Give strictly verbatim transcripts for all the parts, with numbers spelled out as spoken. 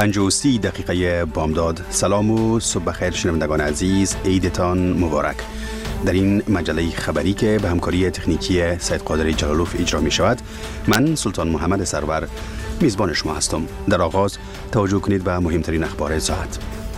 پنج و سی دقیقه بامداد. سلام و صبح بخیر شنوندگان عزیز، عیدتان مبارک. در این مجله خبری که به همکاری تکنیکی سید قادر جلالوف اجرا می شود، من سلطان محمد سرور میزبان شما هستم. در آغاز توجه کنید به مهمترین اخبار ساعت.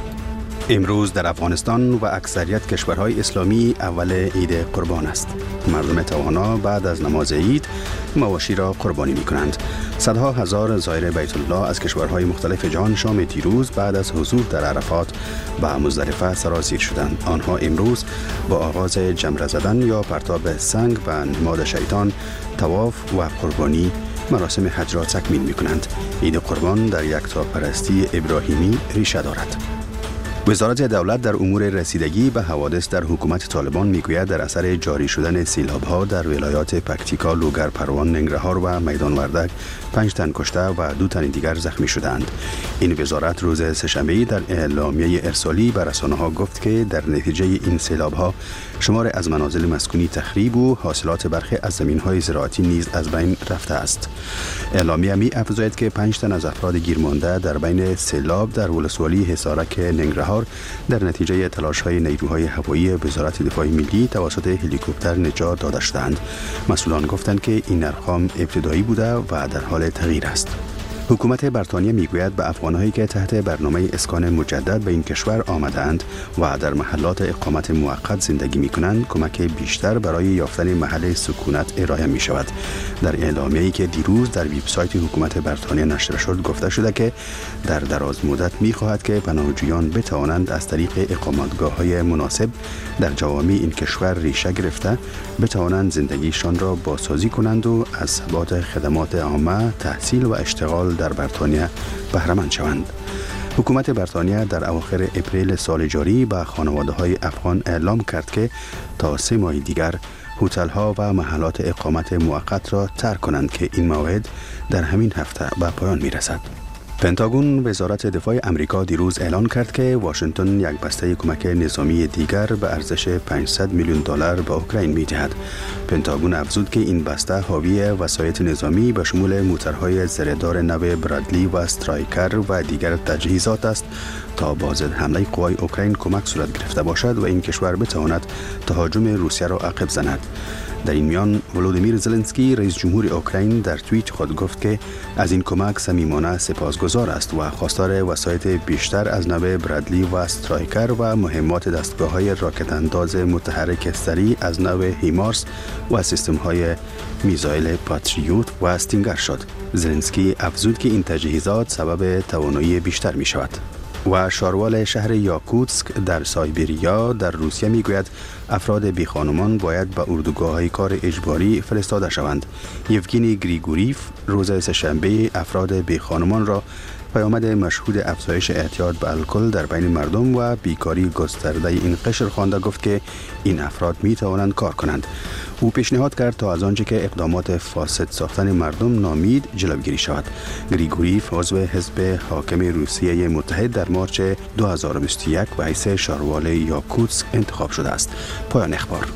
امروز در افغانستان و اکثریت کشورهای اسلامی اول عید قربان است. مردم توانا بعد از نماز عید مواشی را قربانی می کنند. صدها هزار زائر بیت الله از کشورهای مختلف جهان شام دیروز بعد از حضور در عرفات به مزدلفه سرازیر شدند. آنها امروز با آغاز جمره زدن یا پرتاب سنگ و نماد شیطان، طواف و قربانی مراسم حج را تکمیل می کنند. عید قربان در یکتاپرستی ابراهیمی ریشه دارد. وزارت دولت در امور رسیدگی به حوادث در حکومت طالبان میگوید در اثر جاری شدن سیلاب‌ها در ولایات پکتیکا، لوگر، پروان، ننگرهار و میدان وردک پنج تن کشته و دو تن دیگر زخمی شدند. این وزارت روز سه‌شنبه در اعلامیه ارسالی به رسانه‌ها گفت که در نتیجه این سیلاب‌ها شمار از منازل مسکونی تخریب و حاصلات برخی از زمین‌های زراعتی نیز از بین رفته است. اعلامیه می افزاید که پنج تن از افراد گیرمانده در بین سیلاب در ولسوالی حصارک ننگرهار در نتیجه تلاش‌های نیروهای هوایی وزارت دفاع ملی توسط هلیکوپتر نجات داده شدند. مسئولان گفتند که این ارقام ابتدایی بوده و در حال تغییر است. حکومت بریتانیا میگوید به افغان‌هایی که تحت برنامه اسکان مجدد به این کشور آمدند و در محلات اقامت موقت زندگی می‌کنند کمک بیشتر برای یافتن محل سکونت ارائه می‌شود. در اعلامیه‌ای که دیروز در وبسایت حکومت بریتانیا نشر شد گفته شده که در دراز مدت می‌خواهد که پناهجویان بتوانند از طریق اقامتگاه‌های مناسب در جوامع این کشور ریشه گرفته بتوانند زندگیشان را بازسازی کنند و از ثبات خدمات عامه، تحصیل و اشتغال در بریتانیا بهره مند شوند. حکومت بریتانیا در اواخر اپریل سال جاری به خانواده‌های افغان اعلام کرد که تا سه ماه دیگر هتل‌ها و محلات اقامت موقت را ترک کنند که این موعد در همین هفته به پایان می‌رسد. پنتاگون وزارت دفاع امریکا دیروز اعلان کرد که واشنگتن یک بسته کمک نظامی دیگر به ارزش پانصد میلیون دلار به اوکراین می‌دهد. پنتاگون افزود که این بسته حاوی وسایط نظامی به شمول موتورهای زره‌دار نو برادلی و استرایکر و دیگر تجهیزات است تا با ضد حمله قوای اوکراین کمک صورت گرفته باشد و این کشور بتواند تهاجم روسیه را عقب زند. در این میان ولودیمیر زلنسکی رئیس جمهور اوکراین در توییت خود گفت که از این کمک صمیمانه سپاسگزار است و خواستار وسایط بیشتر از نوع برادلی و استرایکر و مهمات دستگاه‌های راکت انداز متحرک سریع از نوع هیمارس و سیستم‌های میزایل پاتریوت و استینگر شد. زلنسکی افزود که این تجهیزات سبب توانایی بیشتر می شود. و شاروال شهر یاکوتسک در سایبریا در روسیه میگوید افراد بی خانمان باید به اردوگاه‌های کار اجباری فرستاده شوند. یوگینی گریگوریف روز سه‌شنبه افراد بی خانمان را پیامد مشهود افزایش اعتیاد به الکل در بین مردم و بیکاری گسترده این قشر خوانده گفت که این افراد می توانند کار کنند. او پیشنهاد کرد تا از آنچه که اقدامات فاسد ساختن مردم نامید جلوگیری شود. گریگوریف عضو حزب حاکم روسیه متحد در مارچ دو هزار و بیست و یک به حیث شاروال یاکوتسک انتخاب شده است. پایان اخبار.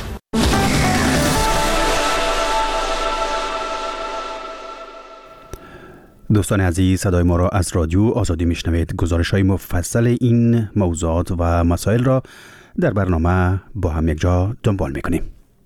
دوستان عزیز، صدای ما را از رادیو آزادی میشنوید. گزارش های مفصل این موضوعات و مسائل را در برنامه با هم یک جا دنبال میکنیم.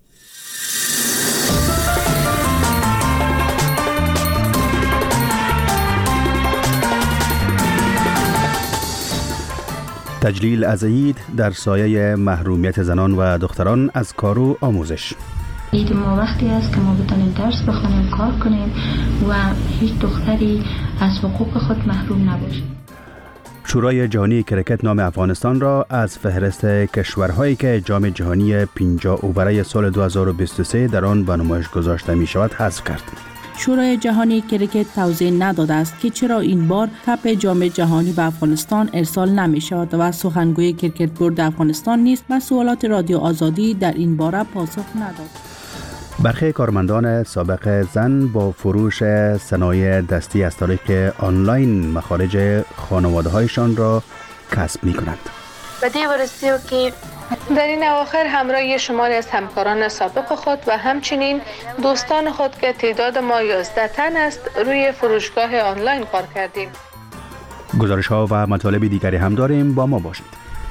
تجلیل از عید در سایه محرومیت زنان و دختران از کار و آموزش. عید ما وقتی است که ما بتونیم درس بخونیم، کار کنیم و هیچ دختری از حقوق خود محروم نباشه. شورای جهانی کرکت نام افغانستان را از فهرست کشورهایی که جام جهانی پنجاه اوورای سال دو هزار و بیست و سه در آن به نمایش گذاشته می شود حذف کرد. شورای جهانی کرکت توضیح نداده است که چرا این بار کپ جام جهانی به افغانستان ارسال نمی شود و سخنگوی کرکت بورد افغانستان نیز به سوالات رادیو آزادی در این باره پاسخ نداد. برخی کارمندان سابق زن با فروش صنایع دستی از طریق آنلاین مخارج خانواده‌هایشان را کسب می‌کنند. بدی ورسیو که در این اواخر همراه شماری از همکاران سابق خود و همچنین دوستان خود که تعداد ما یازده تن است روی فروشگاه آنلاین کار کردیم. گزارش ها و مطالب دیگری هم داریم، با ما باشید.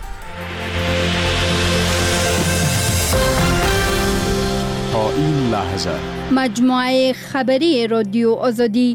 تا این لحظه مجموعه خبری رادیو آزادی.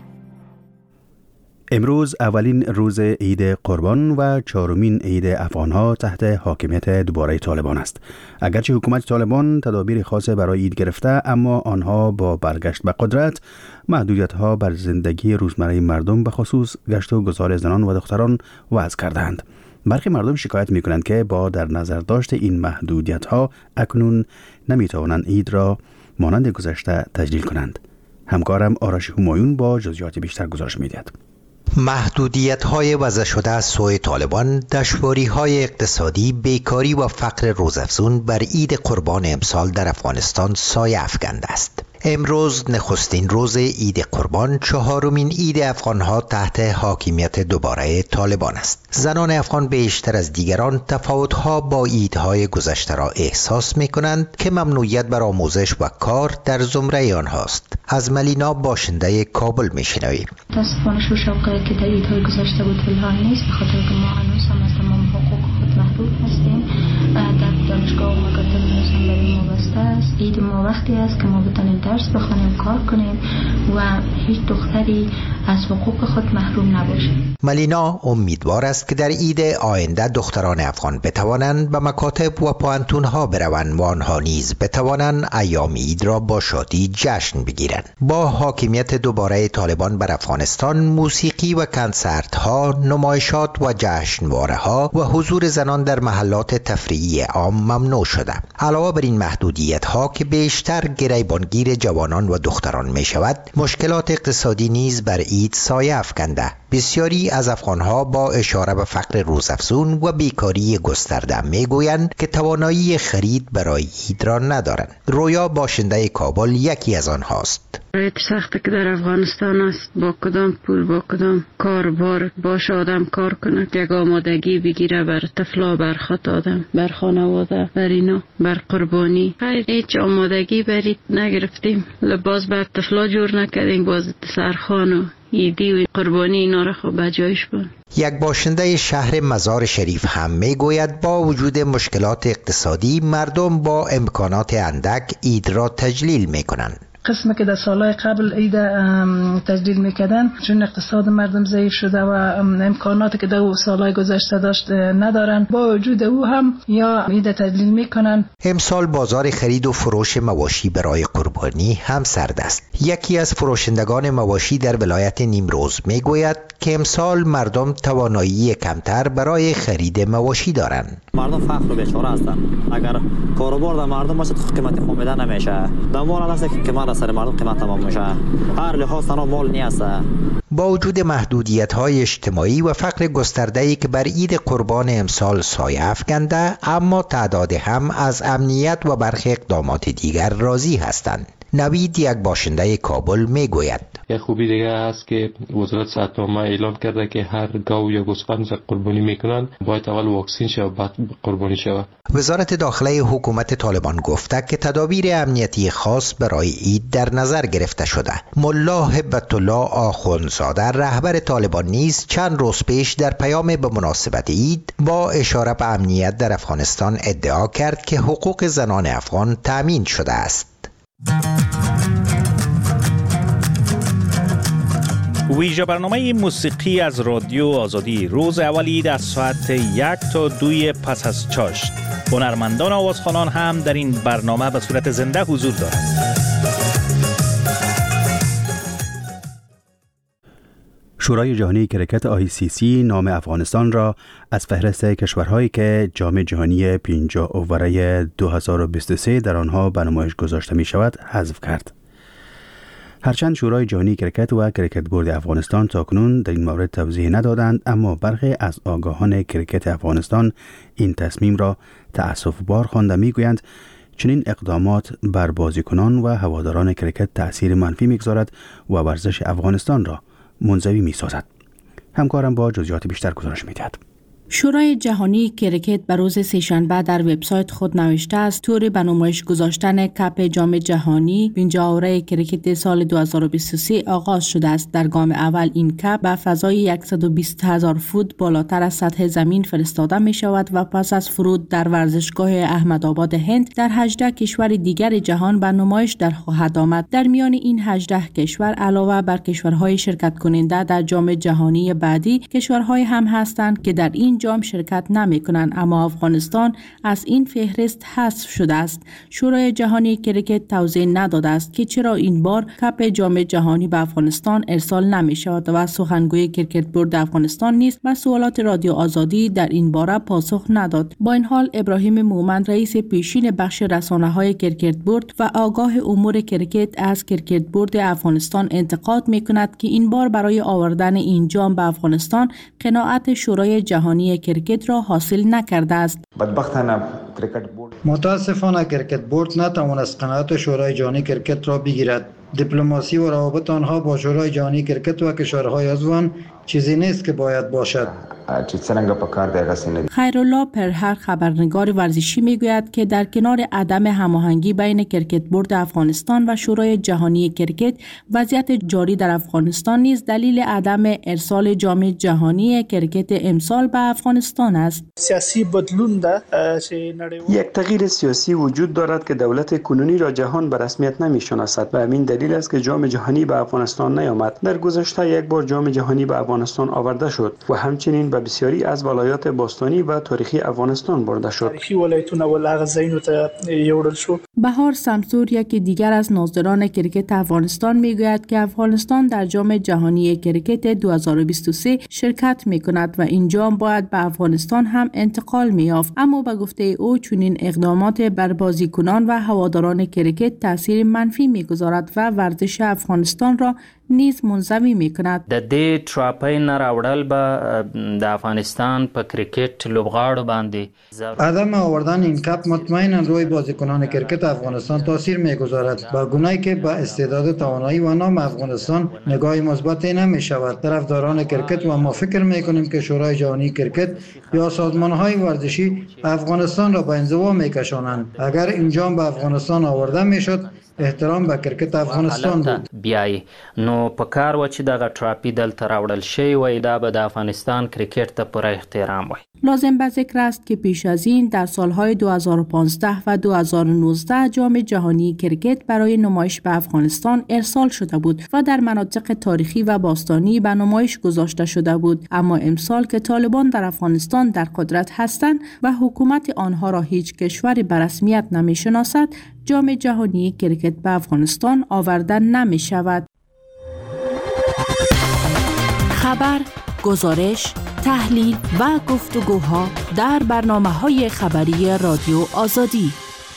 امروز اولین روز عید قربان و چهارمین عید افغان‌ها تحت حاکمیت دوباره طالبان است. اگرچه حکومت طالبان تدابیر خاص برای عید گرفته، اما آنها با برگشت به قدرت محدودیت‌ها بر زندگی روزمره مردم به خصوص گشت و گذار زنان و دختران وضع کردند. برخی مردم شکایت می‌کنند که با در نظر داشت این محدودیت‌ها اکنون نمی‌توانند عید را مانند گذشته تجلیل کنند. همکارم آرش همایون با جزئیات بیشتر گزارش می‌دهد. محدودیت‌های وضع شده از سوی طالبان، دشواری‌های اقتصادی، بیکاری و فقر روزافزون بر عید قربان امسال در افغانستان سایه افکنده است. امروز نخستین روز عید قربان، چهارمین عید افغان‌ها تحت حاکمیت دوباره طالبان است. زنان افغان بیشتر از دیگران تفاوت‌ها با عیدهای گذشته را احساس می‌کنند که ممنوعیت بر آموزش و کار در زمره آنهاست. از ملینا باشنده کابل می‌شنویم. متاسفانه شوشاقی که در عیدهای گذشته بود فعال نیست، به خاطر که ما هنوز هم از تمام حقوق خود محروم هستیم. در دانشگاه و مکاتب هنوز هم برای ما بسته است. عید ما وقتی است که ما بتونیم درس بخونیم، کار کنیم و هیچ دختری از حقوق خود محروم نباشه. ملینا امیدوار است که در عید آینده دختران افغان بتوانند به مکاتب و پوهنتون‌ها بروند و آنها نیز بتوانند ایام عید را با شادی جشن بگیرند. با حاکمیت دوباره طالبان بر افغانستان، موسیقی و کنسرت‌ها، نمایشات و جشنواره‌ها و حضور زنان در محلات تفریحی عام ممنوع شده. علاوه بر این محدودیت‌ها که بیشتر گریبانگیر جوانان و دختران می شود، مشکلات اقتصادی نیز بر عید سایه افکنده. بسیاری از افغانها با اشاره به فقر روزافزون و بیکاری گسترده می گویند که توانایی خرید برای عید را ندارند. رویا باشنده کابل یکی از آنهاست. رایت سخته که در افغانستان است، با کدام پول با کدام کاربار باش آدم کار کنه، یک آمادگی بگیره بر طفلا، بر خود آدم، بر خانواده، بر اینا، بر قربانی. خیر هیچ آمادگی برید نگرفتیم، لباس بر طفلا جور نکردیم، باز سرخان و ایدی و قربانی اینا را خب بجایش بون. یک باشنده شهر مزار شریف هم می گوید با وجود مشکلات اقتصادی، مردم با امکانات اندک عید را تجلیل می کنند. قسمه که در سالهای قبل عید تجلیل میکردن، چون اقتصاد مردم ضعیف شده و امکاناتی که در سالهای گذشته داشت ندارن، با وجود او هم یا عید تجلیل میکنن. امسال بازار خرید و فروش مواشی برای قربانی هم سرد است. یکی از فروشندگان مواشی در ولایت نیمروز میگوید که امسال مردم توانایی کمتر برای خرید مواشی دارند. مردم فقر و بیچاره هستند. اگر کاروبار در مردم باشه قیمت خومیده نمیشه. دنبال هست که قیمت سر مردم قیمت تمام میشه. هر لحاظ تنها مال نیست. با وجود محدودیت‌های اجتماعی و فقر گسترده‌ای که بر عید قربان امسال سایه افکنده، اما تعداد هم از امنیت و برخی اقدامات دیگر راضی هستند. نوید یک باشنده کابل میگوید یک خوبی دیگه است که وزارت صحت عامه اعلام کرده که هر گاو یا گوسفند قربانی میکنن باید اول واکسین شود بعد قربانی شود. وزارت داخله حکومت طالبان گفته که تدابیر امنیتی خاص برای عید در نظر گرفته شده. ملا هبت الله آخوندزاده رهبر طالبان نیز چند روز پیش در پیام به مناسبت عید با اشاره به امنیت در افغانستان ادعا کرد که حقوق زنان افغان تامین شده است. ویژه برنامه موسیقی از رادیو آزادی روز اولی از ساعت یک تا دوی پس از چاشت. هنرمندان آوازخوانان هم در این برنامه به صورت زنده حضور دارند. شورای جهانی کرکت آی سی سی نام افغانستان را از فهرست کشورهایی که جام جهانی پنجاه اوره دو هزار و بیست و سه در آنها به نمایش گذاشته می شود حذف کرد. هرچند شورای جهانی کرکت و کرکت بورد افغانستان تاکنون در این مورد توضیح ندادند، اما برخی از آگاهان کرکت افغانستان این تصمیم را تأسف‌بار خوانده می‌گویند چنین اقدامات بر بازیکنان و هواداران کرکت تأثیر منفی می‌گذارد و ورزش افغانستان را منزوی می‌سازد. همکارم با جزئیات بیشتر گزارش می‌دهد. شورای جهانی کرکت به روز سه‌شنبه در وبسایت خود نوشته است طور به نمایش گذاشتن کپ جام جهانی بینجاوره کرکت سال دو هزار و بیست و سه آغاز شده است. در گام اول این کپ به فضای صد و بیست هزار فوت بالاتر از سطح زمین فرستاده می شود و پس از فرود در ورزشگاه احمدآباد هند در هجده کشور دیگر جهان به نمایش در خواهد آمد. در میان این هجده کشور علاوه بر کشورهای شرکت کننده در جام جهانی بعدی کشورهای هم هستند که در این جام شرکت نمی کنند، اما افغانستان از این فهرست حذف شده است. شورای جهانی کرکت توضیح نداده است که چرا این بار کپ جام جهانی به افغانستان ارسال نمی شود و سخنگوی کرکت بورد افغانستان نیز به سوالات رادیو آزادی در این باره پاسخ نداد. با این حال ابراهیم مومن رئیس پیشین بخش رسانه‌های کرکت بورد و آگاه امور کرکت از کرکت بورد افغانستان انتقاد می کند که این بار برای آوردن این جام به افغانستان قناعت شورای جهانی کرکت را حاصل نکرده است. متاسفانه کرکت بورد نتوانست قناعت شورای جهانی کرکت را بگیرد. دیپلماسی و روابط آنها با شورای جهانی کرکت و کشورهای عضوان چیزی نیست که باید باشد. خیرالله پرهر خبرنگار ورزشی میگوید که در کنار عدم هماهنگی بین کرکت بورد افغانستان و شورای جهانی کرکت، وضعیت جاری در افغانستان نیز دلیل عدم ارسال جام جهانی کرکت امسال به افغانستان است. سیاسی بدلون ده یک تغییر سیاسی وجود دارد که دولت کنونی را جهان به رسمیت نمی‌شناسد و همین دلیل است که جام جهانی به افغانستان نیامد. در گذشته یک بار جام جهانی به افغانستان آورده شد و همچنین به بسیاری از ولایات باستانی و تاریخی افغانستان برده شد. تاریخی ولایتونه ولغ زینو ته یوړل شو. بهار سمسور یکی دیگر از ناظران کرکت افغانستان میگوید که افغانستان در جام جهانی کرکت دو هزار و بیست و سه شرکت میکند و این جام باید به افغانستان هم انتقال می‌یافت، اما به گفته او چنین اقدامات بر بازیکنان و هواداران کرکت تاثیر منفی میگذارد و ورزش افغانستان را نیز منزوی میکند. د دې ټراپۍ نه راوړل به د افغانستان په کرکټ لوبغاړو باندې عدم آوردن این کپ مطمئنا روی بازیکنان کرکت افغانستان تاثیر میگذارد، با گونه‌ای که با استعداد، توانایی و نام افغانستان نگاه مثبتی نمیشود. طرفداران کرکت و ما فکر میکنیم که شورای جهانی کرکت یا سازمان‌های ورزشی افغانستان را به انزوا میکشانند. اگر این جام به افغانستان آورده میشد احترام به کرکت افغانستان بود. بیای نو پکار و چې دغه ټراپی دلته راوړل شي وای دا به د افغانستان کرکټ ته پوره احترام وای. لازم به ذکر است که پیش از این در سالهای دو هزار و پانزده و دو هزار و نوزده جام جهانی کرکت برای نمایش به افغانستان ارسال شده بود و در مناطق تاریخی و باستانی به نمایش گذاشته شده بود، اما امسال که طالبان در افغانستان در قدرت هستند و حکومت آنها را هیچ کشوری به رسمیت نمی‌شناسد، جام جهانی کرکت به افغانستان آورده نمی شود. خبر، گزارش، تحلیل و گفتگوها در برنامه‌های خبری رادیو آزادی.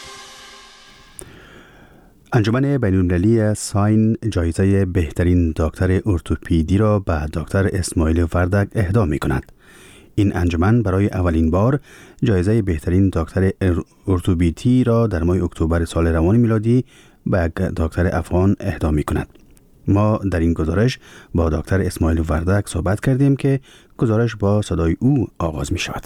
انجمن بین‌المللی ساین جایزه بهترین دکتر ارتوپدی را به دکتر اسماعیل وردک اهدا می‌کند. این انجمن برای اولین بار جایزه بهترین دکتر ارتوپدی را در ماه اکتبر سال روان میلادی به یک دکتر افغان اهدا می‌کند. ما در این گزارش با دکتر اسماعیل وردک صحبت کردیم که گزارش با صدای او آغاز می شود.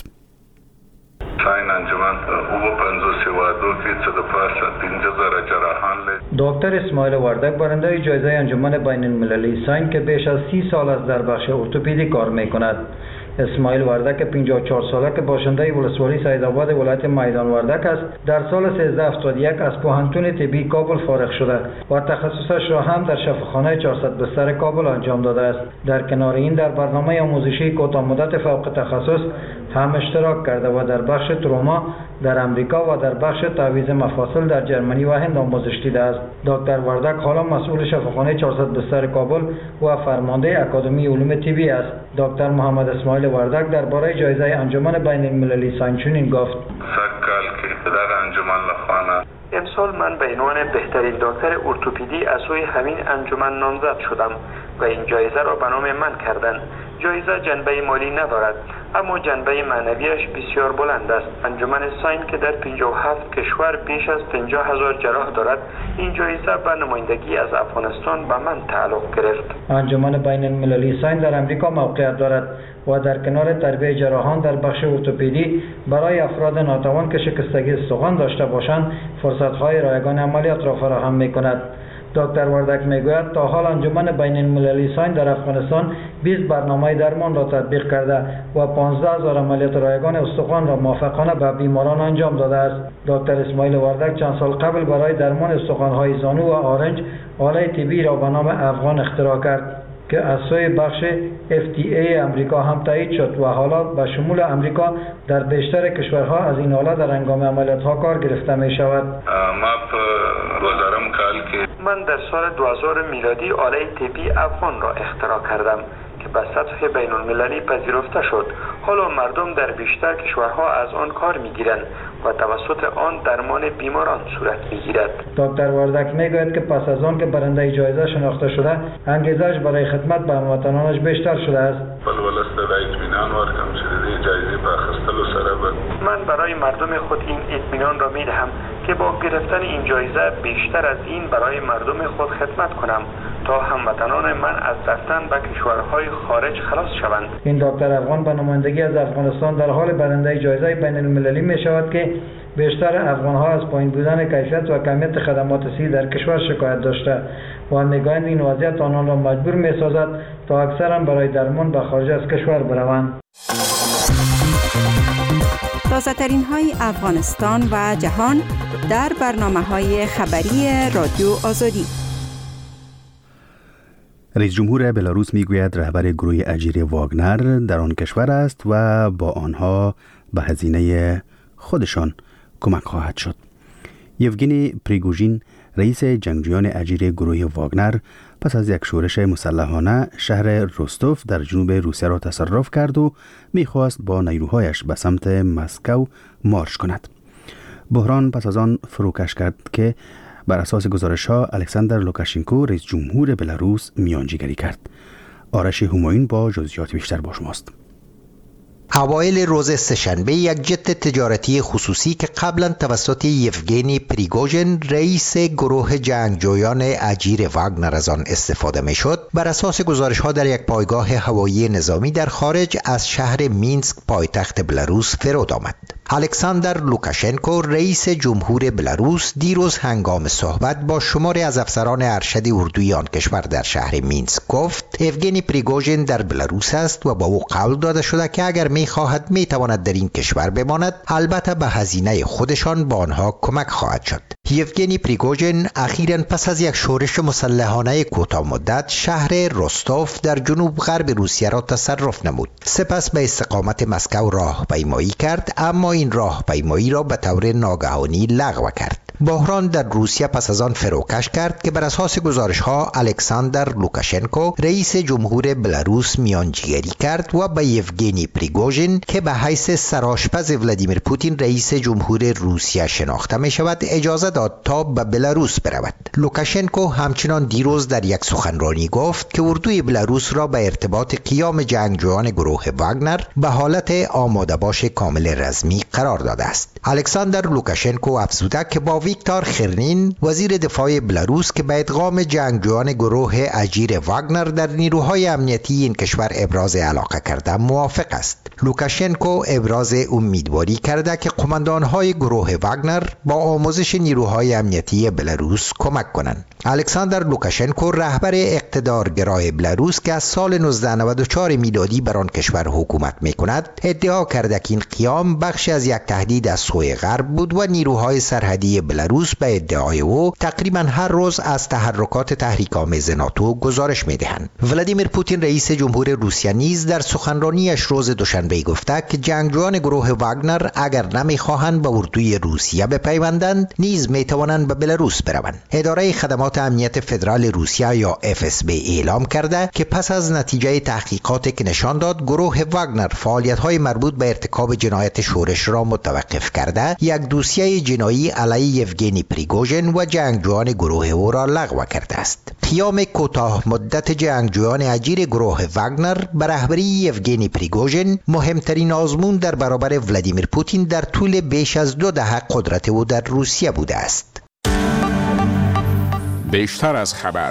دکتر اسماعیل وردک برنده جایزه انجمن بین المللی ساین که بیش از سی سال است در بخش ارتوپدی کار می کند. اسماعیل وردک پنجاه و چهار ساله که باشنده ولسوالی سیدآباد ولایت میدان وردک است، در سال سیزده هفتاد و یک از پوهنتون طبی کابل فارغ شده و تخصصش را هم در شفاخانه چهارصد بستر کابل انجام داده است. در کنار این در برنامه آموزشی کوتاه مدت فوق تخصص هم اشتراک کرده و در بخش تروما در امریکا و در بخش تعویض مفاصل در جرمنی و هند آموزش دیده است. دکتر وردک حالا مسئول شفاخانه چهارصد بستر کابل و فرمانده اکادمی علوم طبی است. دکتر محمد اسماعیل وردک درباره جایزه انجمن بین المللی ساین چنین گفت: سرکال که در انجمن لخوانه امسال من به عنوان بهترین دکتر ارتوپدی از سوی همین انجمن نامزد شدم و این جایزه را به نام من کردند. جایزه جنبه مالی ندارد، اما جنبه معنویش بسیار بلند است. انجمن ساین که در پنجاه و هفت کشور بیش از پنجاه هزار جراح دارد، این جایزه به نمایندگی از افغانستان به من تعلق گرفت. انجمن بین المللی ساین در امریکا موقعیت دارد و در کنار تربیت جراحان در بخش ارتوپدی برای افراد ناتوان که شکستگی استخوان داشته باشند فرصت‌های رایگان عملیات را فراهم می‌کند. دکتر وردک میگوید تا حال انجمن بین المللی ساین در افغانستان بیست برنامه درمان را تطبیق کرده و پانزده هزار عملیات رایگان استخوان را موفقانه به بیماران انجام داده است. دکتر اسماعیل وردک چند سال قبل برای درمان استخوان‌های زانو و آرنج آله طبی را به نام افغان اختراع کرد که از سوی بخش اف تی ای امریکا هم تایید شد و حالا به شمول امریکا در بیشتر کشورها از این آله در هنگام عملیات‌ها کار گرفته می شود. من در سال دو هزار میلادی آله طبی افغان را اختراع کردم که به سطح بین المللی پذیرفته شد. حالا مردم در بیشتر کشورها از آن کار میگیرند و توسط آن درمان بیماران صورت میگیرد. دکتر وردک میگوید که پس از آن که برنده جایزه شناخته شده، انگیزش برای خدمت به هموطنانش بیشتر شده است. من برای مردم خود این اطمینان را میدهم که با گرفتن این جایزه بیشتر از این برای مردم خود خدمت کنم تا هموطنان من از رفتن به کشورهای خارج خلاص شوند. این دکتر افغان به نمایندگی از افغانستان در حال برنده جایزه بین المللی می شود که بیشتر افغانها از پایین بودن کیفیت و کمیت خدمات صحی در کشور شکایت داشته و میگویند این وضعیت آنان را مجبور می سازد تا اکثرا برای درمان به خارج از کشور بروند. تازه ترین های افغانستان و جهان در برنامه های خبری رادیو آزادی. رئیس جمهور بلاروس میگوید رهبر گروه اجیر واگنر در آن کشور است و با آنها به هزینه خودشان کمک خواهد شد. یوگنی پریگوژین رئیس جنگجویان اجیر گروه واگنر پس از یک شورش مسلحانه شهر روستوف در جنوب روسیه را تصرف کرد و میخواست با نیروهایش به سمت مسکو مارش کند. بحران پس از آن فروکش کرد که بر اساس گزارش‌ها الکساندر لوکاشنکو رئیس جمهور بلاروس میانجیگری کرد. آرش همایون با جزئیات بیشتر با شماست. اوایل روز سه‌شنبه یک جت تجارتی خصوصی که قبلا توسط یوگنی پریگوژن رئیس گروه جنگجویان اجیر واگنر از آن استفاده میشد، بر اساس گزارش‌ها در یک پایگاه هوایی نظامی در خارج از شهر مینسک پایتخت بلاروس فرود آمد. الکساندر لوکاشنکو رئیس جمهور بلاروس دیروز هنگام صحبت با شماری از افسران ارشد اردوی آن کشور در شهر مینسک گفت یوگنی پریگوژن در بلاروس است و با او قول داده شده که اگر می‌خواهد می‌تواند در این کشور بماند، البته به هزینه خودشان با آنها کمک خواهد شد. یوگنی پریگوژن اخیراً پس از یک شورش مسلحانه کوتاه مدت شهر روستوف در جنوب غرب روسیه را تصرف نمود. سپس به استقامت مسکو راهپیمایی کرد، اما این راهپیمایی را به طور ناگهانی لغو کرد. بحران در روسیه پس از آن فروکش کرد که بر اساس گزارش‌ها الکساندر لوکاشنکو رئیس جمهور بلاروس میانجیگری کرد و به یوگنی پریگوژن که به حیث سرآشپز ولادیمیر پوتین رئیس جمهور روسیه شناخته می شود اجازه داد تا به بلاروس برود. لوکاشنکو همچنان دیروز در یک سخنرانی گفت که اردوی بلاروس را به ارتباط قیام جنگجویان گروه واگنر به حالت آماده باش کامل رسمی قرار داده است. الکساندر لوکاشنکو افزوده که با ویکتور خرنین وزیر دفاع بلاروس که به ادغام جنگجویان گروه اجیر واگنر در نیروهای امنیتی این کشور ابراز علاقه کرده موافق است. لوکاشنکو ابراز امیدواری کرده که قماندانهای گروه واگنر با آموزش نیروهای امنیتی بلاروس کمک کنند. الکساندر لوکاشنکو رهبر اقتدارگرای بلاروس که از سال نوزده نود و چهار میلادی بر آن کشور حکومت میکند ادعا کرده که این قیام بخشی از یک تهدید از سوی غرب بود و نیروهای سرحدی بلاروس به ادعای او تقریبا هر روز از تحرکات تحریک‌آمیز ناتو گزارش می‌دهند. ولادیمیر پوتین رئیس جمهور روسیه نیز در سخنرانیش روز دوشنبه گفته که جنگجویان گروه واگنر اگر نمی‌خواهند به اردوی روسیه بپیوندند نیز می‌توانند به بلاروس بروند. اداره خدمات امنیت فدرال روسیه یا اف اس بی اعلام کرده که پس از نتیجه تحقیقاتی که نشان داد گروه واگنر فعالیت‌های مربوط به ارتکاب جنایت شورش را متوقف کرده، یک دوسیه جنایی علیه یوگنی پریگوژن و جنگجویان گروه او را لغو کرده است. قیام کوتاه مدت جنگجویان اجیر گروه واگنر به رهبری یوگنی پریگوژن مهمترین آزمون در برابر ولادیمیر پوتین در طول بیش از دو دهه قدرت او در روسیه بوده است. بیشتر از خبر.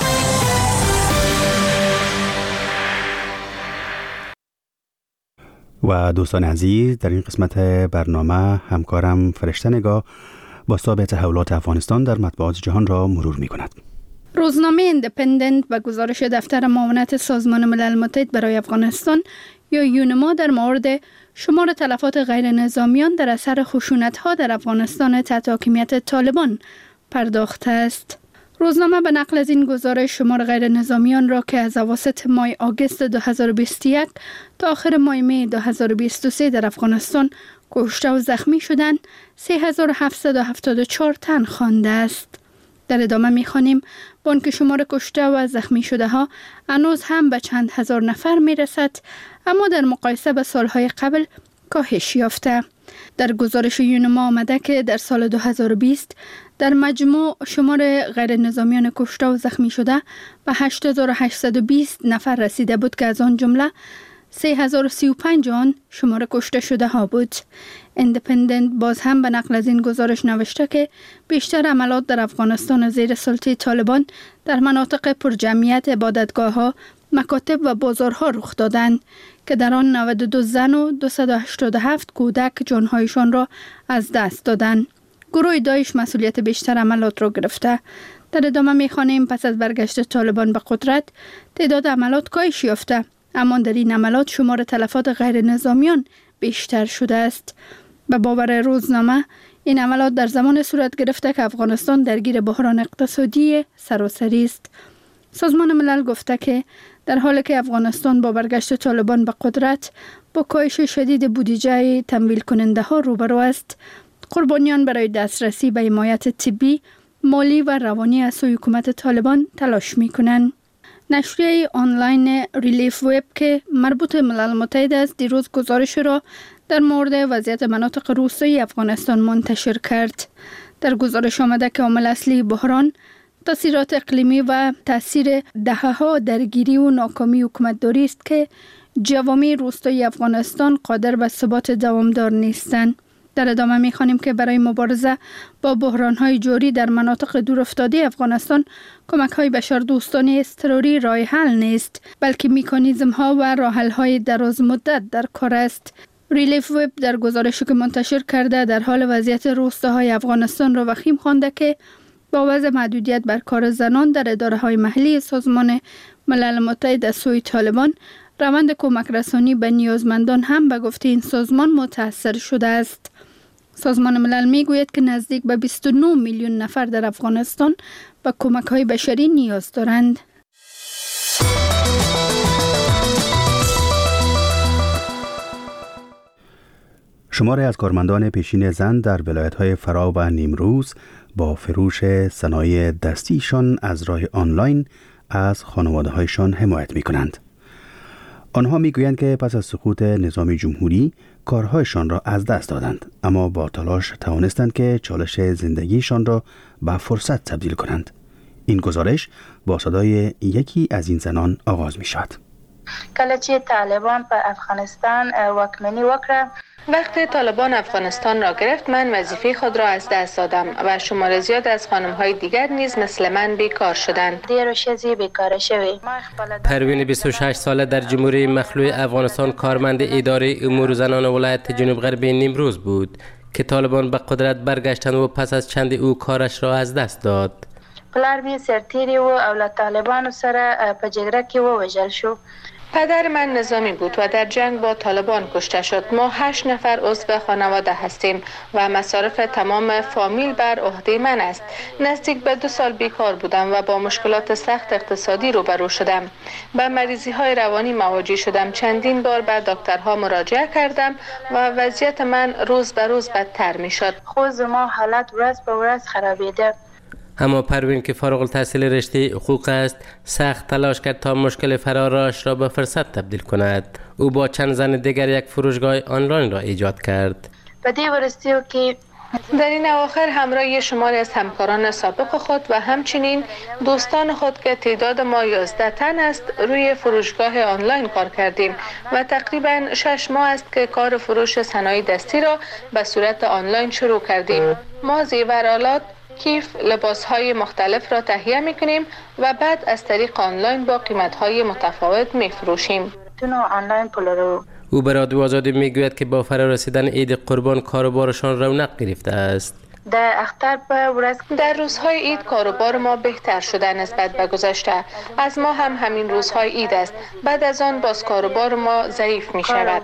و دوستان عزیز، در این قسمت برنامه همکارم فرشته نگاه با سابق تحولات افغانستان در مطبوعات جهان را مرور می کند. روزنامه ایندیپندنت و گزارش دفتر معاونت سازمان ملل متحد برای افغانستان یا یونما در مورد شمار تلفات غیر نظامیان در اثر خشونت‌ها در افغانستان تحت حاکمیت طالبان پرداخته است. روزنامه به نقل از این گزارش شمار غیر نظامیان را که از اواسط ماه آگوست دو هزار و بیست و یک تا آخر ماه می دو هزار و بیست و سه در افغانستان کشته و زخمی شدند سه هزار و هفتصد و هفتاد و چهار تن خوانده است. در ادامه می‌خوانیم با آنکه شمار کشته و زخمی شده ها هنوز هم به چند هزار نفر میرسد، اما در مقایسه با سالهای قبل کاهش یافته. در گزارش یونما آمده که در سال دو هزار و بیست در مجموع شمار غیر نظامیان کشته و زخمی شده به هشت هزار و هشتصد و بیست نفر رسیده بود که از آن جمله سه هزار و سی و پنج آن شمار کشته شده ها بود. ایندیپندنت باز هم به نقل از این گزارش نوشته که بیشتر عملات در افغانستان زیر سلطه طالبان در مناطق پرجمعیت عبادتگاه ها، مکاتب و بازارها رخ دادند که در آن نود و دو زن و دویست و هشتاد و هفت کودک جانهایشان را از دست دادند. گروه داعش مسئولیت بیشتر عملات را گرفته. در ادامه می‌خوانیم پس از برگشت طالبان به قدرت تعداد عملات کاهش یافته، اما در این عملات شمار تلفات غیر نظامیان بیشتر شده است. به باور روزنامه این عملات در زمان صورت گرفته که افغانستان درگیر بحران اقتصادی سراسری است. سازمان ملل گفته که در حالی که افغانستان با برگشت طالبان به قدرت با کاهش شدید بودجه تمویل کننده ها روبرو است، قربانیان برای دسترسی به حمایت طبی، مالی و روانی از سوی حکومت طالبان تلاش می کنند. نشریه آنلاین ریلیف وب که مربوط ملل متحد است دیروز گزارش را در مورد وضعیت مناطق روستایی افغانستان منتشر کرد. در گزارش آمده که عامل اصلی بحران تاثیرات اقلیمی و تاثیر دهه‌ها درگیری و ناکامی حکومتداری است که جوامع روستایی افغانستان قادر به ثبات دوامدار نیستند. در ادامه می‌خوانیم که برای مبارزه با بحران‌های جاری در مناطق دورافتاده افغانستان کمک‌های بشردوستانه اضطراری راه حل نیست، بلکه مکانیزم‌ها و راه‌حل‌های دراز مدت در کار است. ریلیف وب در گزارشی که منتشر کرده در حال وضعیت روستاهای افغانستان را وخیم خوانده که با وضع محدودیت بر کار زنان در اداره‌های محلی سازمان ملل متحد از سوی طالبان، روند کمک رسانی به نیازمندان هم به گفته این سازمان متأثر شده است. سازمان ملل می گوید که نزدیک به بیست و نه میلیون نفر در افغانستان به کمک‌های بشری نیاز دارند. شماری از کارمندان پیشین زن در ولایت‌های فرا و نیمروز با فروش صنایع دستیشان از راه آنلاین از خانواده‌هایشان حمایت می‌کنند. آنها می‌گویند که پس از سقوط نظام جمهوری کارهایشان را از دست دادند، اما با تلاش توانستند که چالش زندگیشان را به فرصت تبدیل کنند. این گزارش با صدای یکی از این زنان آغاز می‌شود. کله چې طالبان په افغانستان واکمنی وکړه، وقتی طالبان افغانستان را گرفت من وظیفه خود را از دست دادم و شمار زیاد از خانم‌های دیگر نیز مثل من بیکار شدند. ډېرو ښځې بیکاره شوې. پروین بیست و شش ساله در جمهوری مخلوع افغانستان کارمند اداره امور زنان ولایت جنوب غربی نیمروز بود که طالبان به قدرت برگشتند و پس از چند او کارش را از دست داد. پلار می سرتیری و او له طالبانو سره په جګړه کې ووژل شو. پدر من نظامی بود و در جنگ با طالبان کشته شد. ما هشت نفر عضو خانواده هستیم و مصارف تمام فامیل بر عهده من است. نزدیک به دو سال بیکار بودم و با مشکلات سخت اقتصادی روبرو شدم. به مریضی های روانی مواجه شدم. چندین بار به دکترها مراجعه کردم و وضعیت من روز به روز بدتر می شد. خود ما حالت ورځ به ورځ خرابیده. اما پروین که فارغ التحصیل رشته حقوق است سخت تلاش کرد تا مشکل فرارش را به فرصت تبدیل کند. او با چند زن دیگر یک فروشگاه آنلاین را ایجاد کرد. په دې ورستیو کې در این اواخر همراه شماری از همکاران سابق خود و همچنین دوستان خود که تعداد ما یازده تن است روی فروشگاه آنلاین کار کردیم و تقریبا شش ماه است که کار فروش صنایع دستی را به صورت آنلاین شروع کردیم. ما زیورآلات، کیف، لباسهای مختلف را تهیه می کنیم و بعد از طریق آنلاین با قیمتهای متفاوت می فروشیم. او به رادیو آزادی میگوید که با فرا رسیدن عید قربان کاروبارشان رونق گرفته است. در اختر به در روزهای عید کاروبار ما بهتر شده نسبت به گذشته. از ما هم همین روزهای عید است. بعد از آن باز کاروبار ما ضعیف می شود.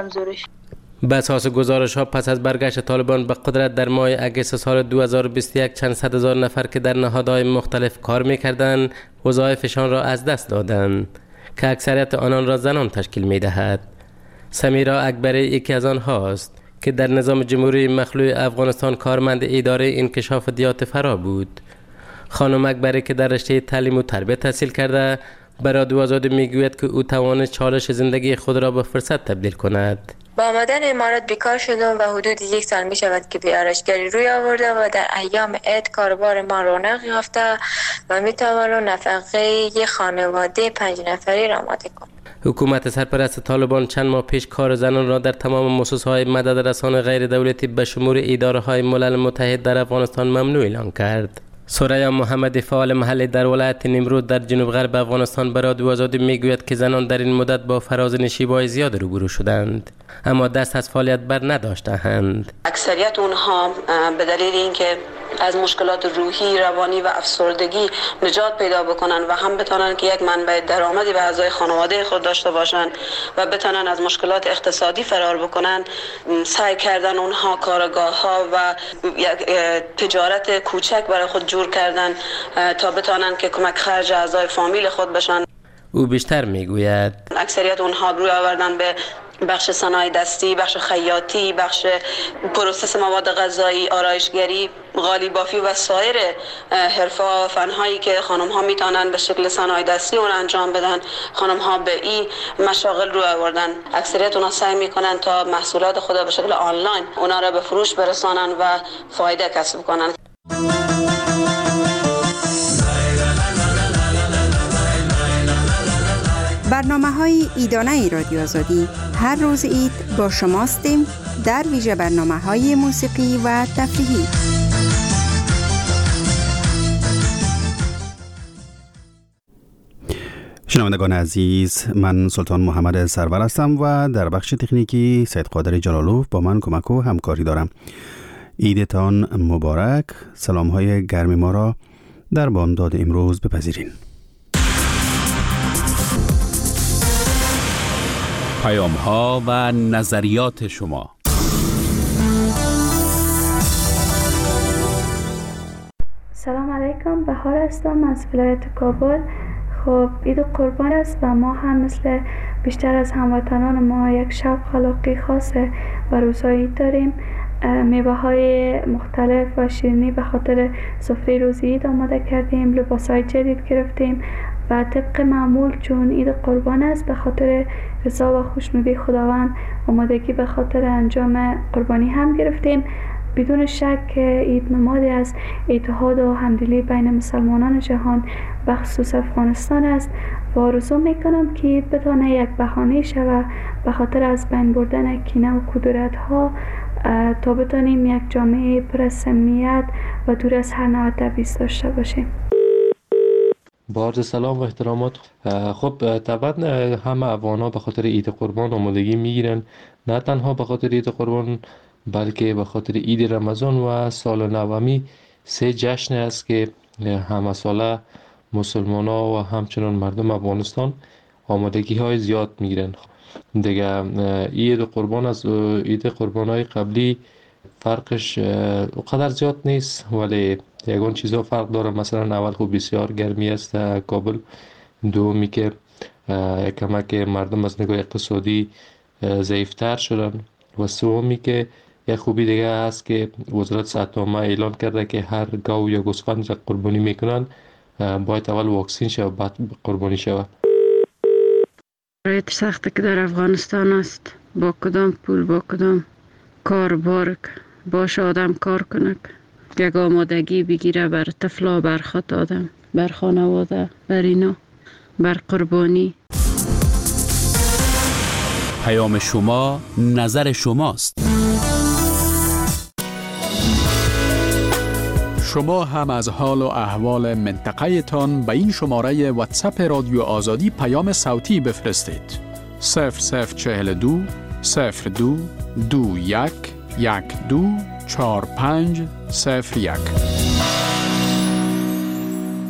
به اساس گزارش ها پس از برگشت طالبان به قدرت در ماه اگست سال دو هزار و بیست و یک چند صد هزار نفر که در نهادهای مختلف کار می‌کردند وظایفشان را از دست دادند که اکثریت آنان را زنان تشکیل می‌دهد. سمیرا اکبری یکی از آنهاست که در نظام جمهوری مخلوع افغانستان کارمند اداره انکشاف دیات فرا بود. خانم اکبری که در رشته تعلیم و تربیت تحصیل کرده به رادیو آزادی میگوید که او توانست چالش زندگی خود را به فرصت تبدیل کند. با آمدن امارات بیکار شدم و حدود یک سال می شود که به آرایشگری روی آورده و در ایام عید کاربار ما رونق یافته و می توانم نفقه یک خانواده پنج نفری را آماده کنم. حکومت سرپرست طالبان چند ماه پیش کار زنان را در تمام مؤسسه‌های مدد رسان غیر دولتی به شمول اداره‌های ملل متحد در افغانستان ممنوع اعلام کرد. ثریا محمدی فعال محلی در ولایت نیمروز در جنوب غرب افغانستان به رادیو آزادی میگوید که زنان در این مدت با فراز نشیب‌های زیاد روبرو شدند اما دست از فعالیت بر نداشتند. اکثریت اونها به دلیل اینکه از مشکلات روحی، روانی و افسردگی نجات پیدا بکنن و هم بتونن که یک منبع درآمدی به اعضای خانواده خود داشته باشن و بتونن از مشکلات اقتصادی فرار بکنن، سعی کردن اونها کارگاه‌ها و تجارت کوچک برای خود جور کردن تا بتونن که کمک خرج اعضای فامیل خود بشن. او بیشتر میگوید اکثریت اونها روی آوردن به بخش صنایع دستی، بخش خیاطی، بخش پروسس مواد غذایی، آرایشگری، قالی بافی و سایر حرفه‌ها و فن‌هایی که خانم‌ها میتونن به شکل صنایع دستی اون انجام بدن، خانم‌ها به این مشاغل رو آوردن. اکثریت اونها سعی میکنن تا محصولات خود به شکل آنلاین اونا را به فروش برسانن و فایده کسب کنن. برنامه‌های عیدانه رادیو آزادی هر روز عید با شماستیم در ویژه برنامه‌های موسیقی و تفریحی. شنوندگان عزیز، من سلطان محمد سرور هستم و در بخش تکنیکی سید قادر جلالوف با من کمک و همکاری دارم. عیدتان مبارک. سلام‌های گرم ما را در بامداد امروز بپذیرین. پیام ها و نظریات شما. سلام علیکم، بهار هستم از ولایت کابل. خب عید قربان است و ما هم مثل بیشتر از هموطنان ما یک شوق خلاقی خاصه و روزهای عید داریم. میوه های مختلف و شیرینی به خاطر سفره روز عید آماده کردیم، لباس های جدید گرفتیم و طبق معمول چون عید قربان است به خاطر رضا و خوشنودی خداوند آمادگی به خاطر انجام قربانی هم گرفتیم. بدون شک عید نمادی از اتحاد و همدلی بین مسلمانان جهان و خصوص افغانستان است و آرزو میکنم که عید بتانه یک بهانه شود به خاطر از بین بردن کینه و کدورت ها تا بتانیم یک جامعه پر از صمیمیت و دور از هر نوع تبعیض داشته باشیم. با عرض سلام و احترامات. خب طبعا همه افغان‌ها به خاطر عید قربان آمادگی میگیرن، نه تنها به خاطر عید قربان بلکه به خاطر عید رمضان و سال نومی. سه جشن است که همه ساله مسلمان‌ها و همچنان مردم افغانستان آمادگی های زیاد میگیرن. دیگه عید قربان از عید قربان‌های قبلی فرقش اونقدر زیاد نیست، ولی یگان چیزا فرق داره. مثلا اول خوب بسیار گرمی است کابل، دومی که کمک مردم از نگاه اقتصادی ضعیفتر شدن و سومی که یک خوبی دیگه است که وزارت صحت عامه اعلان کرده که هر گاو یا گوسفند را قربانی میکنن باید اول واکسین شود بعد قربانی شود. شرایط سخت که در افغانستان است، با کدام پول با کدام کاربار باش آدم کار کنک، یک آمادگی بگیره بر طفلا، بر خود آدم، بر خانواده، بر اینا، بر قربانی. پیام شما نظر شماست. شما هم از حال و احوال منطقه تان به این شماره واتساپ رادیو آزادی پیام صوتی بفرستید. صفر صفر چهل دو صفر دو دو یک یک دو چهار پنج صفر یک.